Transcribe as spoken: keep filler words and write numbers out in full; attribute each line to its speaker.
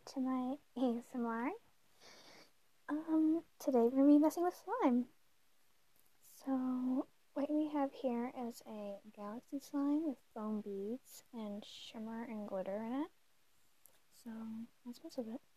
Speaker 1: to my A S M R. Um, today we're going to be messing with slime. So, what we have here is a galaxy slime with foam beads and shimmer and glitter in it. So, let's mess with it.